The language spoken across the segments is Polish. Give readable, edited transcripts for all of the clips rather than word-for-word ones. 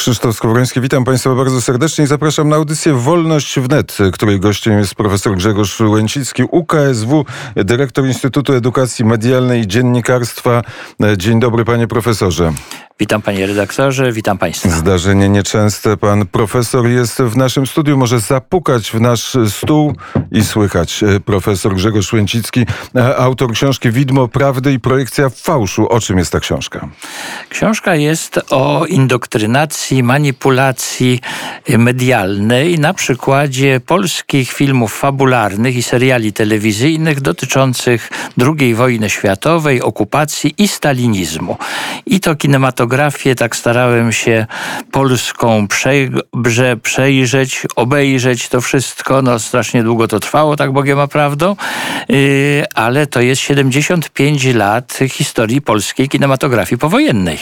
Krzysztof Skowroński, witam Państwa bardzo serdecznie i zapraszam na audycję Wolność Wnet, której gościem jest profesor Grzegorz Łęcicki, UKSW, dyrektor Instytutu Edukacji Medialnej i Dziennikarstwa. Dzień dobry, panie profesorze. Witam panie redaktorze, witam państwa. Zdarzenie nieczęste. Pan profesor jest w naszym studiu. Może zapukać w nasz stół i słychać. Profesor Grzegorz Łęcicki, autor książki Widmo Prawdy i projekcja fałszu. O czym jest ta książka? Książka jest o indokrynacji, manipulacji medialnej na przykładzie polskich filmów fabularnych i seriali telewizyjnych dotyczących II wojny światowej, okupacji i stalinizmu. I to kinematografię, tak starałem się polską przejrzeć, obejrzeć to wszystko. No strasznie długo to trwało, tak Bogiem a prawdą, ale to jest 75 lat historii polskiej kinematografii powojennej.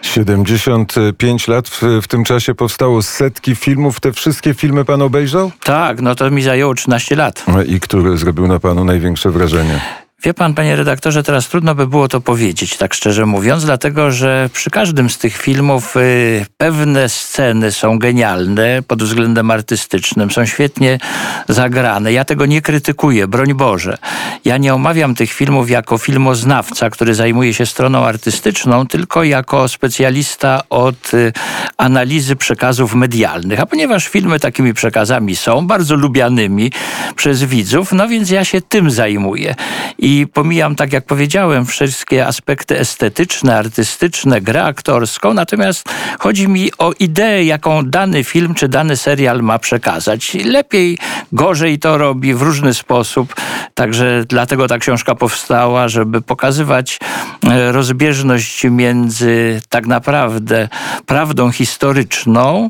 75 lat. W tym czasie powstało setki filmów. Te wszystkie filmy pan obejrzał? Tak, no to mi zajęło 13 lat. I który zrobił na panu największe wrażenie? Wie pan, panie redaktorze, teraz trudno by było to powiedzieć, tak szczerze mówiąc, dlatego że przy każdym z tych filmów pewne sceny są genialne pod względem artystycznym, są świetnie zagrane. Ja tego nie krytykuję, broń Boże. Ja nie omawiam tych filmów jako filmoznawca, który zajmuje się stroną artystyczną, tylko jako specjalista od analizy przekazów medialnych. A ponieważ filmy takimi przekazami są, bardzo lubianymi przez widzów, no więc ja się tym zajmuję. I pomijam, tak jak powiedziałem, wszystkie aspekty estetyczne, artystyczne, grę aktorską, natomiast chodzi mi o ideę, jaką dany film czy dany serial ma przekazać. Lepiej, gorzej to robi w różny sposób, także dlatego ta książka powstała, żeby pokazywać rozbieżność między tak naprawdę prawdą historyczną,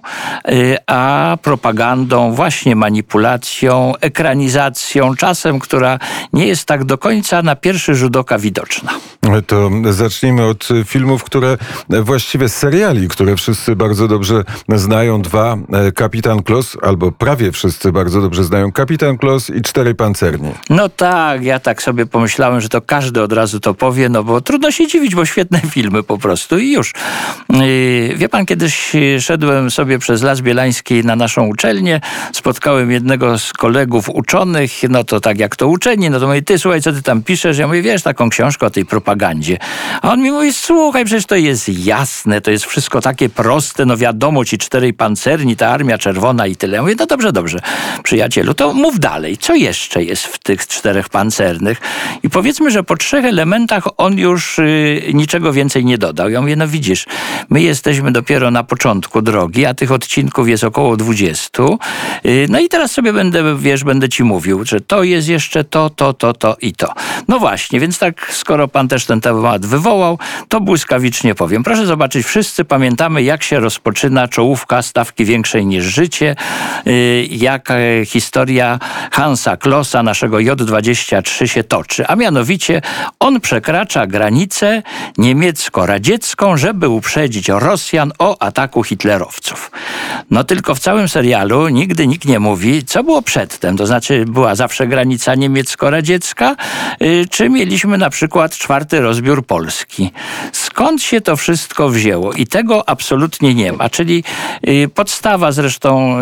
a propagandą, właśnie manipulacją, ekranizacją, czasem, która nie jest tak do końca na pierwszy rzut oka widoczna. To zacznijmy od filmów, właściwie seriali, które wszyscy bardzo dobrze znają. Dwa, Kapitan Klos, albo prawie wszyscy bardzo dobrze znają Kapitan Klos i Czterej Pancerni. No tak, ja tak sobie pomyślałem, że to każdy od razu to powie, no bo trudno się dziwić, bo świetne filmy po prostu i już. Wie pan, kiedyś szedłem sobie przez Las Bielański na naszą uczelnię, spotkałem jednego z kolegów uczonych, no to tak jak to uczeni, no to mówi, ty słuchaj, co ty tam piszesz? Ja mówię, wiesz, taką książkę o tej propagandzie. A on mi mówi, słuchaj, przecież to jest jasne, to jest wszystko takie proste, no wiadomo, ci Czterej Pancerni, ta Armia Czerwona i tyle. Ja mówię, no dobrze, przyjacielu, to mów dalej, co jeszcze jest w tych Czterech Pancernych? I powiedzmy, że po 3 elementach on już niczego więcej nie dodał. Ja mówię, no widzisz, my jesteśmy dopiero na początku drogi, a tych odcinków jest około 20. No i teraz sobie będę ci mówił, że to jest jeszcze to i to. No właśnie, więc tak, skoro pan też ten temat wywołał, to błyskawicznie powiem. Proszę zobaczyć, wszyscy pamiętamy, jak się rozpoczyna czołówka Stawki Większej niż Życie, jak historia Hansa Klossa, naszego J-23 się toczy. A mianowicie on przekracza granicę niemiecko-radziecką, żeby uprzedzić Rosjan o ataku hitlerowców. No tylko w całym serialu nigdy nikt nie mówi, co było przedtem. To znaczy, była zawsze granica niemiecko-radziecka, czy mieliśmy na przykład 4. rozbiór Polski. Skąd się to wszystko wzięło? I tego absolutnie nie ma. Czyli podstawa zresztą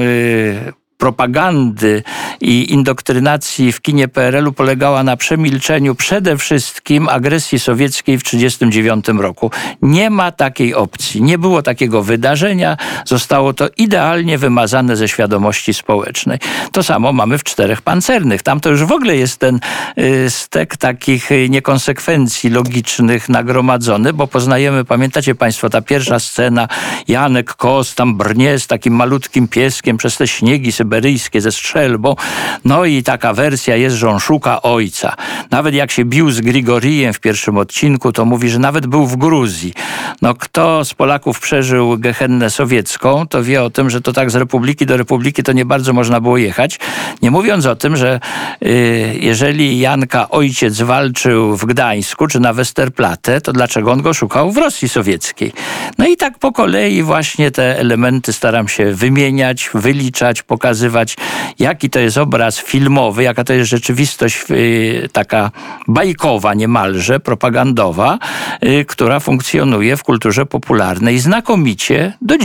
propagandy i indoktrynacji w kinie PRL-u polegała na przemilczeniu przede wszystkim agresji sowieckiej w 1939 roku. Nie ma takiej opcji. Nie było takiego wydarzenia. Zostało to idealnie wymazane ze świadomości społecznej. To samo mamy w Czterech Pancernych. Tam to już w ogóle jest ten stek takich niekonsekwencji logicznych nagromadzony, bo poznajemy, pamiętacie państwo, ta pierwsza scena, Janek Kos tam brnie z takim malutkim pieskiem przez te śniegi syberyjskie ze strzelbą. No i taka wersja jest, że on szuka ojca. Nawet jak się bił z Grigorijem w pierwszym odcinku, to mówi, że nawet był w Gruzji. No kto z Polaków przeżył Gehennę sowiecką, to wie o tym, że to tak z republiki do republiki to nie bardzo można było jechać. Nie mówiąc o tym, że jeżeli Janka ojciec walczył w Gdańsku czy na Westerplatte, to dlaczego on go szukał w Rosji sowieckiej? No i tak po kolei właśnie te elementy staram się wymieniać, wyliczać, pokazywać, jaki to jest obraz filmowy, jaka to jest rzeczywistość taka bajkowa niemalże, propagandowa, która funkcjonuje w kulturze popularnej znakomicie do dziś.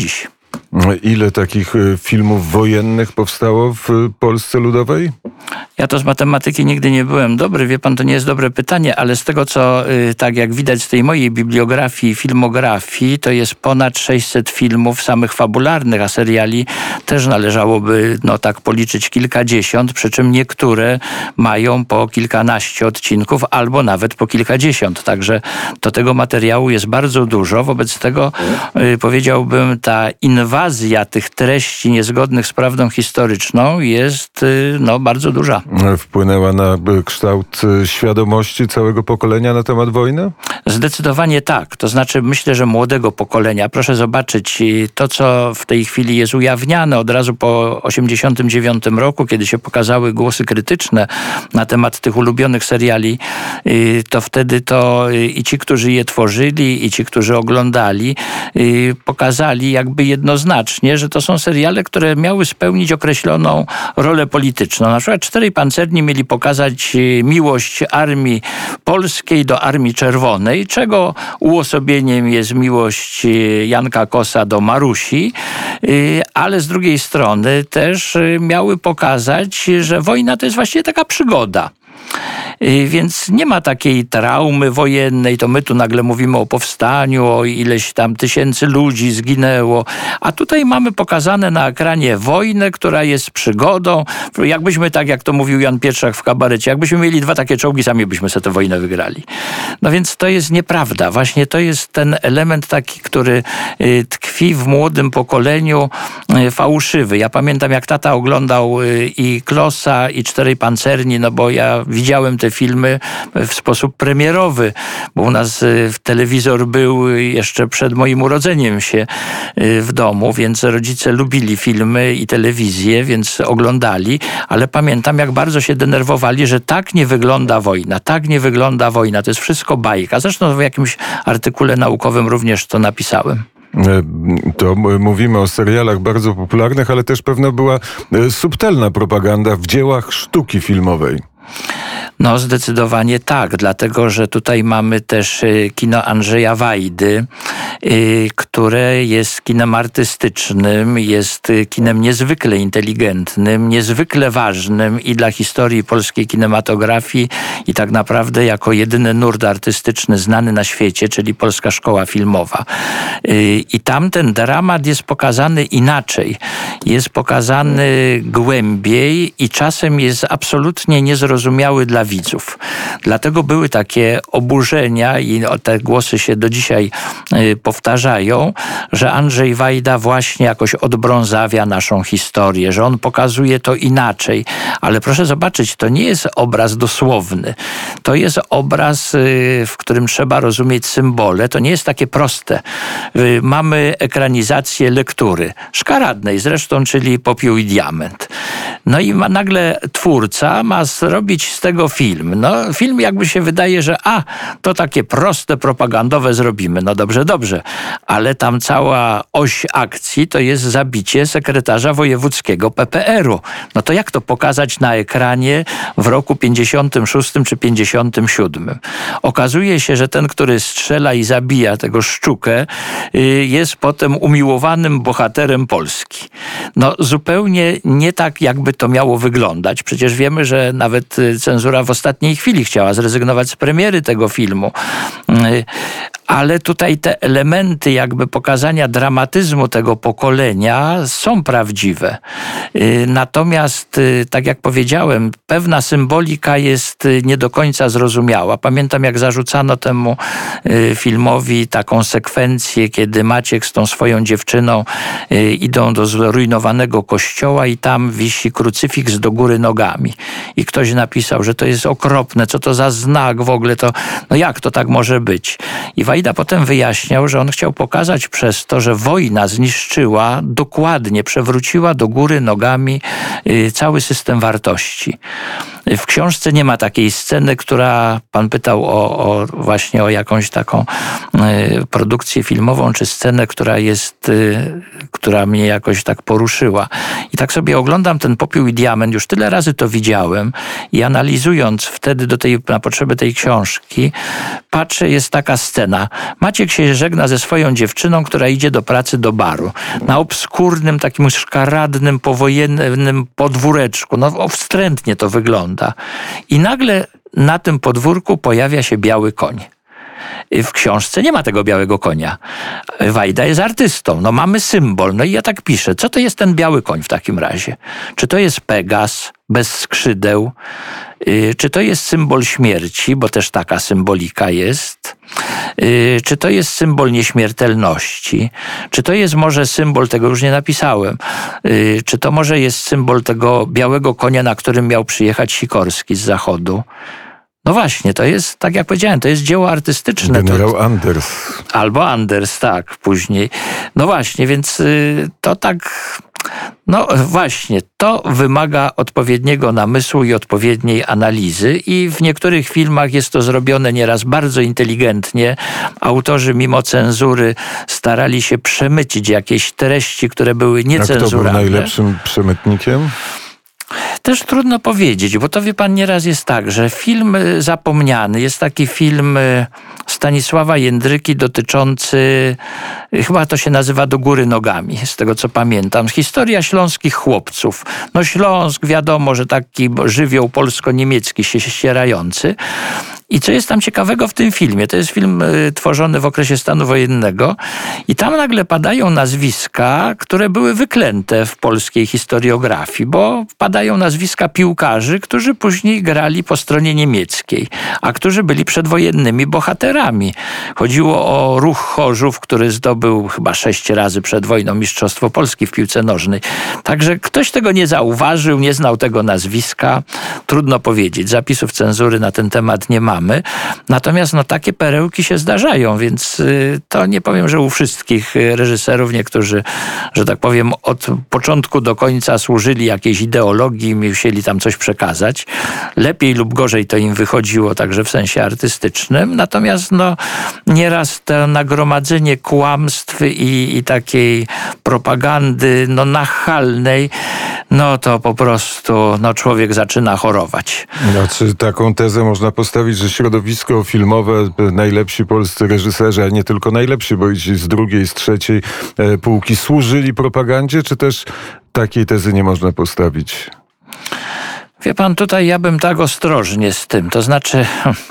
Ile takich filmów wojennych powstało w Polsce Ludowej? Ja to z matematyki nigdy nie byłem dobry. Wie pan, to nie jest dobre pytanie, ale z tego, co tak jak widać z tej mojej bibliografii, filmografii, to jest ponad 600 filmów samych fabularnych, a seriali też należałoby tak policzyć kilkadziesiąt, przy czym niektóre mają po kilkanaście odcinków albo nawet po kilkadziesiąt. Także to tego materiału jest bardzo dużo. Wobec tego powiedziałbym, ta inwazja tych treści niezgodnych z prawdą historyczną jest bardzo duża. Wpłynęła na kształt świadomości całego pokolenia na temat wojny? Zdecydowanie tak. To znaczy myślę, że młodego pokolenia. Proszę zobaczyć to, co w tej chwili jest ujawniane od razu po 1989 roku, kiedy się pokazały głosy krytyczne na temat tych ulubionych seriali, to wtedy i ci, którzy je tworzyli, i ci, którzy oglądali, pokazali jakby jednoznacznie, że to są seriale, które miały spełnić określoną rolę polityczną. Na przykład Czterej Pancerni mieli pokazać miłość armii polskiej do Armii Czerwonej, czego uosobieniem jest miłość Janka Kosa do Marusi, ale z drugiej strony też miały pokazać, że wojna to jest właściwie taka przygoda. Więc nie ma takiej traumy wojennej, to my tu nagle mówimy o powstaniu, o ileś tam tysięcy ludzi zginęło, a tutaj mamy pokazane na ekranie wojnę, która jest przygodą. Jakbyśmy, tak jak to mówił Jan Pietrzak w Kabarecie, jakbyśmy mieli dwa takie czołgi, sami byśmy sobie tę wojnę wygrali. No więc to jest nieprawda. Właśnie to jest ten element taki, który tkwi w młodym pokoleniu, fałszywy. Ja pamiętam, jak tata oglądał i Klossa, i Czterej Pancerni, bo ja widziałem te filmy w sposób premierowy, bo u nas telewizor był jeszcze przed moim urodzeniem się w domu, więc rodzice lubili filmy i telewizję, więc oglądali, ale pamiętam, jak bardzo się denerwowali, że tak nie wygląda wojna, tak nie wygląda wojna, to jest wszystko bajka. Zresztą w jakimś artykule naukowym również to napisałem. To mówimy o serialach bardzo popularnych, ale też pewno była subtelna propaganda w dziełach sztuki filmowej. No zdecydowanie tak, dlatego że tutaj mamy też kino Andrzeja Wajdy, które jest kinem artystycznym, jest kinem niezwykle inteligentnym, niezwykle ważnym i dla historii polskiej kinematografii i tak naprawdę jako jedyny nurt artystyczny znany na świecie, czyli Polska Szkoła Filmowa. I tam ten dramat jest pokazany inaczej. Jest pokazany głębiej i czasem jest absolutnie niezrozumiały dla widzów. Dlatego były takie oburzenia i te głosy się do dzisiaj powtarzają, że Andrzej Wajda właśnie jakoś odbrązawia naszą historię, że on pokazuje to inaczej. Ale proszę zobaczyć, to nie jest obraz dosłowny. To jest obraz, w którym trzeba rozumieć symbole. To nie jest takie proste. Mamy ekranizację lektury, szkaradnej zresztą, czyli Popiół i Diament. No i nagle twórca ma zrobić z tego film. No film jakby się wydaje, że to takie proste, propagandowe zrobimy. No dobrze, ale tam cała oś akcji to jest zabicie sekretarza wojewódzkiego PPR-u. No to jak to pokazać na ekranie w roku 56 czy 57? Okazuje się, że ten, który strzela i zabija tego Szczukę, jest potem umiłowanym bohaterem Polski. No zupełnie nie tak, jakby to miało wyglądać. Przecież wiemy, że nawet cenzura w ostatniej chwili chciała zrezygnować z premiery tego filmu. Ale tutaj te elementy jakby pokazania dramatyzmu tego pokolenia są prawdziwe. Natomiast, tak jak powiedziałem, pewna symbolika jest nie do końca zrozumiała. Pamiętam, jak zarzucano temu filmowi taką sekwencję, kiedy Maciek z tą swoją dziewczyną idą do zrujnowanego kościoła i tam wisi krucyfiks do góry nogami. I ktoś napisał, że to jest okropne, co to za znak w ogóle, jak to tak może być? I Wajda potem wyjaśniał, że on chciał pokazać przez to, że wojna zniszczyła, dokładnie przewróciła do góry nogami cały system wartości. W książce nie ma takiej sceny, która, pan pytał właśnie o jakąś taką produkcję filmową, czy scenę, która mnie jakoś tak poruszyła. I tak sobie oglądam ten Popiół i Diament, już tyle razy to widziałem i analizując wtedy na potrzeby tej książki, patrzę, jest taka scena. Maciek się żegna ze swoją dziewczyną, która idzie do pracy do baru. Na obskurnym, takim szkaradnym, powojennym podwóreczku. No wstrętnie to wygląda. I nagle na tym podwórku pojawia się biały koń. W książce nie ma tego białego konia. Wajda jest artystą. No mamy symbol. No i ja tak piszę. Co to jest ten biały koń w takim razie? Czy to jest Pegas bez skrzydeł? Czy to jest symbol śmierci? Bo też taka symbolika jest. Czy to jest symbol nieśmiertelności? Czy to jest może symbol, tego już nie napisałem, czy to może jest symbol tego białego konia, na którym miał przyjechać Sikorski z zachodu? No właśnie, to jest, tak jak powiedziałem, to jest dzieło artystyczne. Generał Anders. Albo Anders, tak, później. No właśnie, więc to tak... No właśnie, to wymaga odpowiedniego namysłu i odpowiedniej analizy i w niektórych filmach jest to zrobione nieraz bardzo inteligentnie. Autorzy mimo cenzury starali się przemycić jakieś treści, które były niecenzuralne. A kto był najlepszym przemytnikiem? Też trudno powiedzieć, bo to wie pan, nieraz jest tak, że film zapomniany, jest taki film Stanisława Jędryki dotyczący, chyba to się nazywa Do góry nogami, z tego co pamiętam, historia śląskich chłopców. No Śląsk, wiadomo, że taki żywioł polsko-niemiecki się ścierający. I co jest tam ciekawego w tym filmie? To jest film tworzony w okresie stanu wojennego i tam nagle padają nazwiska, które były wyklęte w polskiej historiografii, bo padają nazwiska piłkarzy, którzy później grali po stronie niemieckiej, a którzy byli przedwojennymi bohaterami. Chodziło o Ruch Chorzów, który zdobył chyba 6 razy przed wojną Mistrzostwo Polski w piłce nożnej. Także ktoś tego nie zauważył, nie znał tego nazwiska. Trudno powiedzieć. Zapisów cenzury na ten temat nie ma. Natomiast no, takie perełki się zdarzają, więc to nie powiem, że u wszystkich reżyserów, niektórzy, że tak powiem, od początku do końca służyli jakiejś ideologii, musieli tam coś przekazać. Lepiej lub gorzej to im wychodziło, także w sensie artystycznym. Natomiast no, nieraz to nagromadzenie kłamstw i takiej propagandy no, nachalnej, no to po prostu no, człowiek zaczyna chorować. No, czy taką tezę można postawić, że środowisko filmowe, najlepsi polscy reżyserzy, a nie tylko najlepsi, bo i ci z drugiej, z trzeciej półki służyli propagandzie, czy też takiej tezy nie można postawić? Wie pan, tutaj ja bym tak ostrożnie z tym. To znaczy,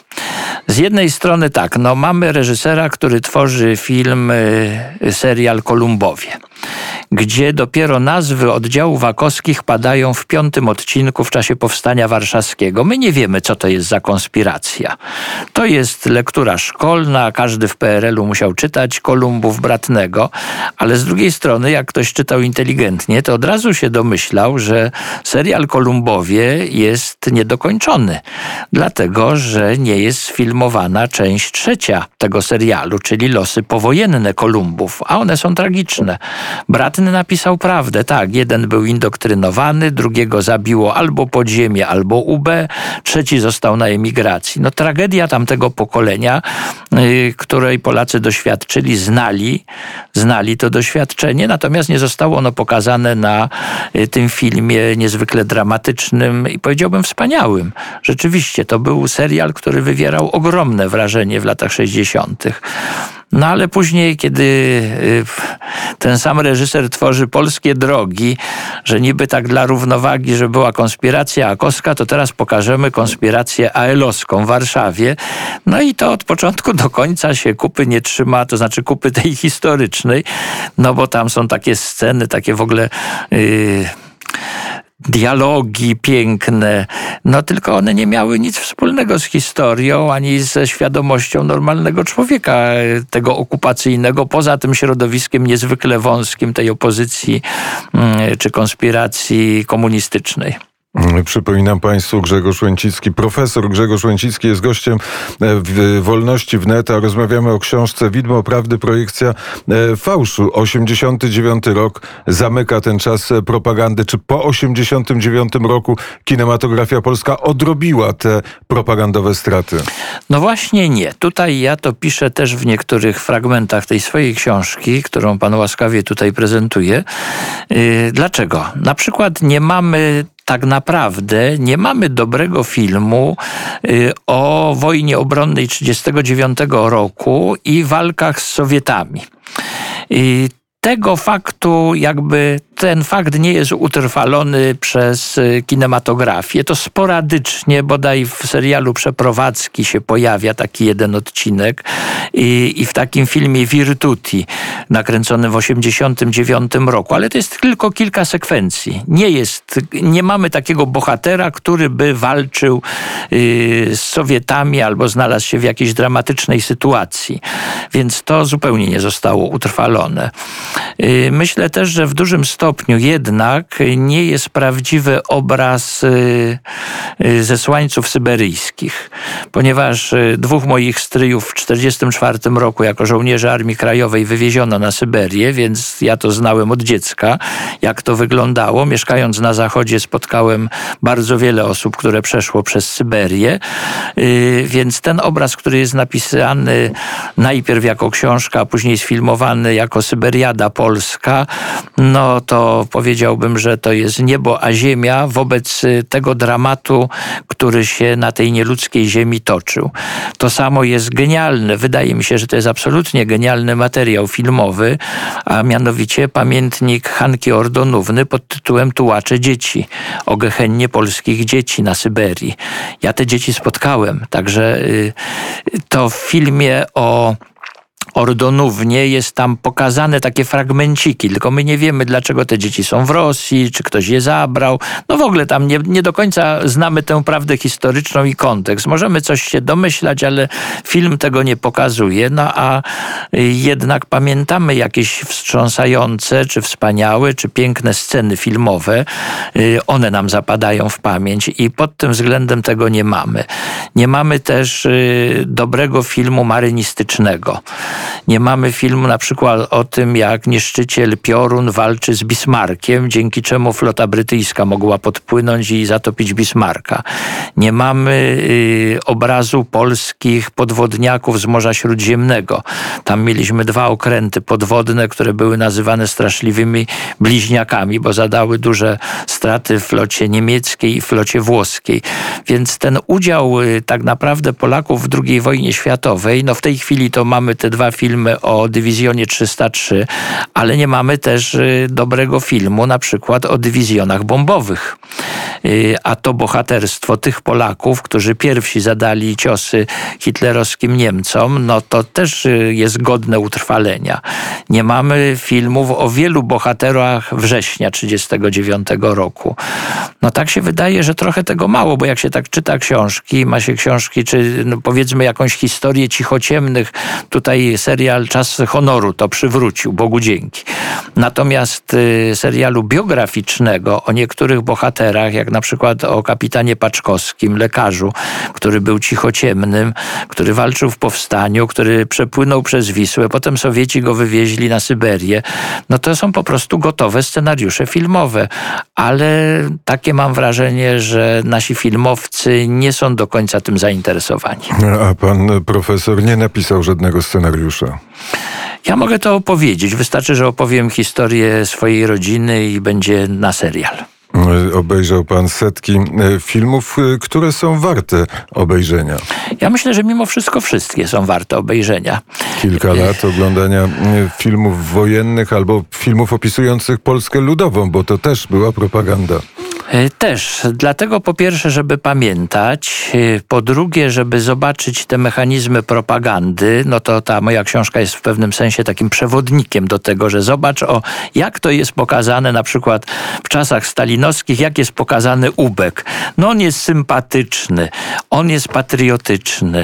z jednej strony tak, no mamy reżysera, który tworzy film, serial Kolumbowie, gdzie dopiero nazwy oddziałów AK-owskich padają w 5. odcinku w czasie Powstania Warszawskiego. My nie wiemy, co to jest za konspiracja. To jest lektura szkolna, każdy w PRL-u musiał czytać Kolumbów Bratnego, ale z drugiej strony, jak ktoś czytał inteligentnie, to od razu się domyślał, że serial Kolumbowie jest niedokończony, dlatego, że nie jest sfilmowana część 3 tego serialu, czyli losy powojenne Kolumbów, a one są tragiczne. Bratny napisał prawdę, tak, jeden był indoktrynowany, drugiego zabiło albo podziemie, albo UB, trzeci został na emigracji. No tragedia tamtego pokolenia, której Polacy doświadczyli, znali to doświadczenie, natomiast nie zostało ono pokazane na tym filmie niezwykle dramatycznym i powiedziałbym wspaniałym. Rzeczywiście, to był serial, który wywierał ogromne wrażenie w latach 60. No ale później, kiedy ten sam reżyser tworzy Polskie drogi, że niby tak dla równowagi, że była konspiracja AK-owska, to teraz pokażemy konspirację AL-owską w Warszawie. No i to od początku do końca się kupy nie trzyma, to znaczy kupy tej historycznej, no bo tam są takie sceny, takie w ogóle... dialogi piękne, no tylko one nie miały nic wspólnego z historią, ani ze świadomością normalnego człowieka, tego okupacyjnego, poza tym środowiskiem niezwykle wąskim tej opozycji czy konspiracji komunistycznej. Przypominam Państwu, Grzegorz Łęcicki, profesor Grzegorz Łęcicki jest gościem w Wolności Wnet, a rozmawiamy o książce Widmo Prawdy, projekcja fałszu. 89 rok zamyka ten czas propagandy. Czy po 89 roku kinematografia polska odrobiła te propagandowe straty? No właśnie nie. Tutaj ja to piszę też w niektórych fragmentach tej swojej książki, którą pan łaskawie tutaj prezentuje. Dlaczego? Na przykład tak naprawdę nie mamy dobrego filmu o wojnie obronnej 1939 roku i walkach z Sowietami. Tego faktu, ten fakt nie jest utrwalony przez kinematografię. To sporadycznie, bodaj w serialu Przeprowadzki się pojawia taki jeden odcinek i w takim filmie Virtuti, nakręconym w 1989 roku. Ale to jest tylko kilka sekwencji. Nie mamy takiego bohatera, który by walczył z Sowietami albo znalazł się w jakiejś dramatycznej sytuacji. Więc to zupełnie nie zostało utrwalone. Myślę też, że w dużym stopniu jednak nie jest prawdziwy obraz zesłańców syberyjskich, ponieważ dwóch moich stryjów w 1944 roku jako żołnierze Armii Krajowej wywieziono na Syberię, więc ja to znałem od dziecka, jak to wyglądało. Mieszkając na Zachodzie spotkałem bardzo wiele osób, które przeszło przez Syberię, więc ten obraz, który jest napisany najpierw jako książka, a później sfilmowany jako Syberiada Polska, no to powiedziałbym, że to jest niebo a ziemia wobec tego dramatu, który się na tej nieludzkiej ziemi toczył. To samo jest genialne. Wydaje mi się, że to jest absolutnie genialny materiał filmowy, a mianowicie pamiętnik Hanki Ordonówny pod tytułem Tułacze dzieci, o gehennie polskich dzieci na Syberii. Ja te dzieci spotkałem, także to w filmie o Ordonównie jest tam pokazane takie fragmenciki, tylko my nie wiemy, dlaczego te dzieci są w Rosji, czy ktoś je zabrał. No w ogóle tam nie do końca znamy tę prawdę historyczną i kontekst. Możemy coś się domyślać, ale film tego nie pokazuje. No a jednak pamiętamy jakieś wstrząsające, czy wspaniałe, czy piękne sceny filmowe. One nam zapadają w pamięć i pod tym względem tego nie mamy. Nie mamy też dobrego filmu marynistycznego. Nie mamy filmu na przykład o tym, jak niszczyciel Piorun walczy z Bismarckiem, dzięki czemu flota brytyjska mogła podpłynąć i zatopić Bismarcka. Nie mamy obrazu polskich podwodniaków z Morza Śródziemnego. Tam mieliśmy 2 okręty podwodne, które były nazywane straszliwymi bliźniakami, bo zadały duże straty w flocie niemieckiej i flocie włoskiej. Więc ten udział tak naprawdę Polaków w II wojnie światowej, no w tej chwili to mamy te 2 filmy o dywizjonie 303, ale nie mamy też dobrego filmu na przykład o dywizjonach bombowych. A to bohaterstwo tych Polaków, którzy pierwsi zadali ciosy hitlerowskim Niemcom, no to też jest godne utrwalenia. Nie mamy filmów o wielu bohaterach września 1939 roku. No tak się wydaje, że trochę tego mało, bo jak się tak czyta książki, ma się książki, czy no powiedzmy jakąś historię cichociemnych, tutaj serial Czas Honoru to przywrócił, Bogu dzięki. Natomiast serialu biograficznego o niektórych bohaterach, jak na przykład o kapitanie Paczkowskim, lekarzu, który był cichociemnym, który walczył w powstaniu, który przepłynął przez Wisłę, potem Sowieci go wywieźli na Syberię. No to są po prostu gotowe scenariusze filmowe, ale takie mam wrażenie, że nasi filmowcy nie są do końca tym zainteresowani. A pan profesor nie napisał żadnego scenariusza? Ja mogę to opowiedzieć. Wystarczy, że opowiem historię swojej rodziny i będzie na serial. Obejrzał pan setki filmów, które są warte obejrzenia. Ja myślę, że mimo wszystko wszystkie są warte obejrzenia. Kilka lat oglądania filmów wojennych albo filmów opisujących Polskę Ludową, bo to też była propaganda. Też. Dlatego po pierwsze, żeby pamiętać, po drugie, żeby zobaczyć te mechanizmy propagandy, no to ta moja książka jest w pewnym sensie takim przewodnikiem do tego, że zobacz, jak to jest pokazane na przykład w czasach stalinowskich, jak jest pokazany ubek. No on jest sympatyczny, on jest patriotyczny,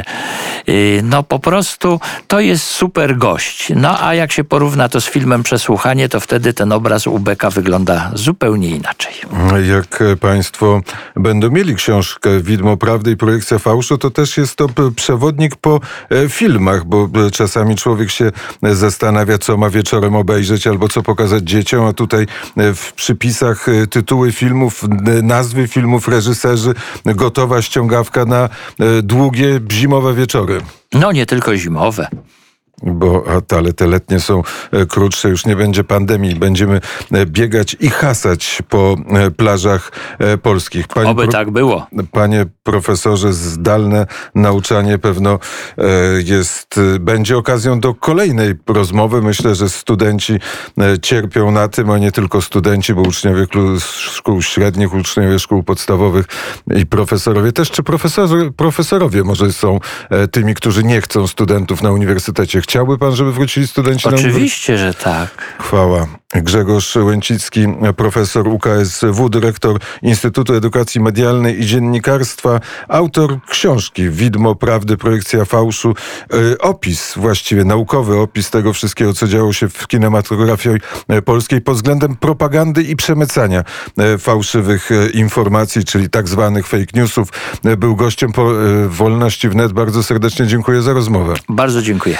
no po prostu to jest super gość. No a jak się porówna to z filmem Przesłuchanie, to wtedy ten obraz ubeka wygląda zupełnie inaczej. Jak jak państwo będą mieli książkę Widmo Prawdy i Projekcja Fałszu, to też jest to przewodnik po filmach, bo czasami człowiek się zastanawia, co ma wieczorem obejrzeć albo co pokazać dzieciom, a tutaj w przypisach tytuły filmów, nazwy filmów, reżyserzy, gotowa ściągawka na długie zimowe wieczory. No nie tylko zimowe. Ale te letnie są krótsze, już nie będzie pandemii. Będziemy biegać i hasać po plażach polskich. Oby tak było. Panie profesorze, zdalne nauczanie pewno będzie okazją do kolejnej rozmowy. Myślę, że studenci cierpią na tym, a nie tylko studenci, bo uczniowie szkół średnich, uczniowie szkół podstawowych i profesorowie też. Czy profesorowie może są tymi, którzy nie chcą studentów na uniwersytecie? Chciałby pan, żeby wrócili studenci na uniwersytet? Oczywiście, że tak. Chwała. Grzegorz Łęcicki, profesor UKSW, dyrektor Instytutu Edukacji Medialnej i Dziennikarstwa, autor książki Widmo Prawdy, Projekcja Fałszu. Opis, właściwie naukowy opis tego wszystkiego, co działo się w kinematografii polskiej pod względem propagandy i przemycania fałszywych informacji, czyli tak zwanych fake newsów. Był gościem Wolności Wnet. Bardzo serdecznie dziękuję za rozmowę. Bardzo dziękuję.